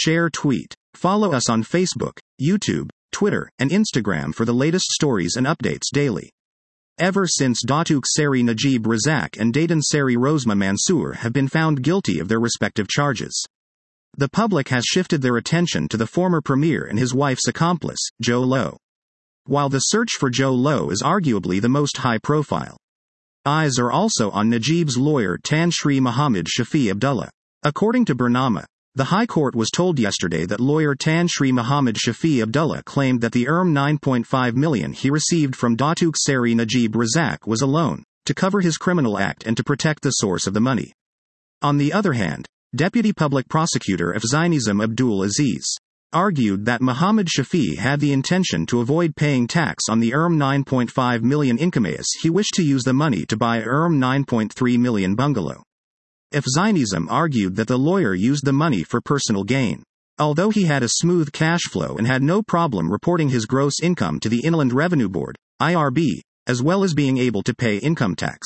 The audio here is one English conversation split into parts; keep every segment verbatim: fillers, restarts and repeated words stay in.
Share tweet. Follow us on Facebook, YouTube, Twitter, and Instagram for the latest stories and updates daily. Ever since Datuk Seri Najib Razak and Datin Seri Rosma Mansoor have been found guilty of their respective charges, the public has shifted their attention to the former premier and his wife's accomplice, Joe Low. While the search for Joe Low is arguably the most high-profile, eyes are also on Najib's lawyer Tan Sri Muhammad Shafi Abdullah. According to Burnama, the High Court was told yesterday that lawyer Tan Sri Muhammad Shafi Abdullah claimed that the E R M nine point five million he received from Datuk Seri Najib Razak was a loan, to cover his criminal act and to protect the source of the money. On the other hand, Deputy Public Prosecutor Afzainizam Abdul Aziz argued that Muhammad Shafi had the intention to avoid paying tax on the E R M nine point five million income as he wished to use the money to buy a E R M nine point three million bungalow. Afzainizam argued that the lawyer used the money for personal gain, although he had a smooth cash flow and had no problem reporting his gross income to the Inland Revenue Board, I R B, as well as being able to pay income tax.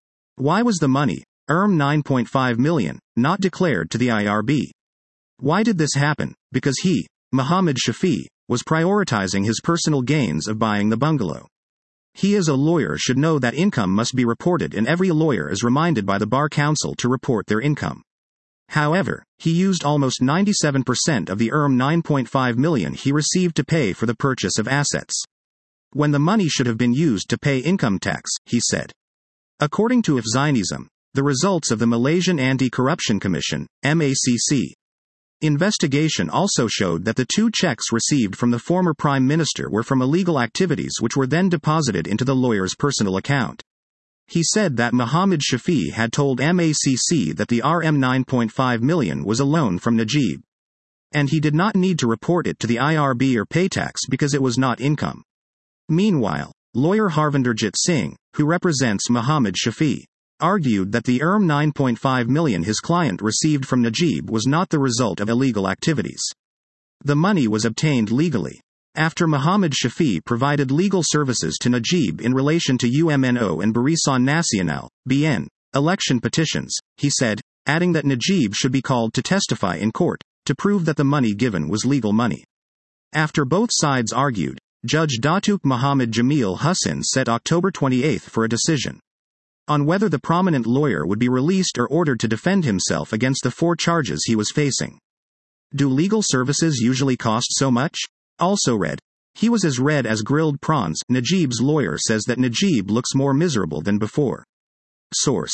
Why was the money, E R M nine point five million, not declared to the I R B? Why did this happen? Because he, Muhammad Shafi, was prioritizing his personal gains of buying the bungalow. He as a lawyer should know that income must be reported, and every lawyer is reminded by the Bar Council to report their income. However, he used almost ninety-seven percent of the E R M nine point five million he received to pay for the purchase of assets, when the money should have been used to pay income tax, he said. According to Afzainizam, the results of the Malaysian Anti-Corruption Commission, M A C C, investigation also showed that the two checks received from the former Prime Minister were from illegal activities which were then deposited into the lawyer's personal account. He said that Muhammad Shafi had told M A C C that the E R M nine point five million was a loan from Najib, and he did not need to report it to the I R B or pay tax because it was not income. Meanwhile, lawyer Harvinderjit Singh, who represents Muhammad Shafi, argued that the E R M nine point five million his client received from Najib was not the result of illegal activities. The money was obtained legally, after Muhammad Shafi provided legal services to Najib in relation to U M N O and Barisan Nasional, B N, election petitions, he said, adding that Najib should be called to testify in court, to prove that the money given was legal money. After both sides argued, Judge Datuk Muhammad Jamil Hussain set October twenty-eighth for a decision on whether the prominent lawyer would be released or ordered to defend himself against the four charges he was facing. Do legal services usually cost so much? Also read, he was as red as grilled prawns. Najib's lawyer says that Najib looks more miserable than before. Source: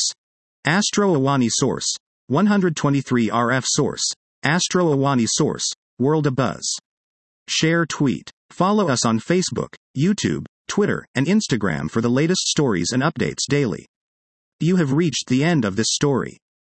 Astro Awani. Source: one twenty-three R F. Source: Astro Awani. Source: World of Buzz. Share tweet. Follow us on Facebook, YouTube, Twitter, and Instagram for the latest stories and updates daily. You have reached the end of this story.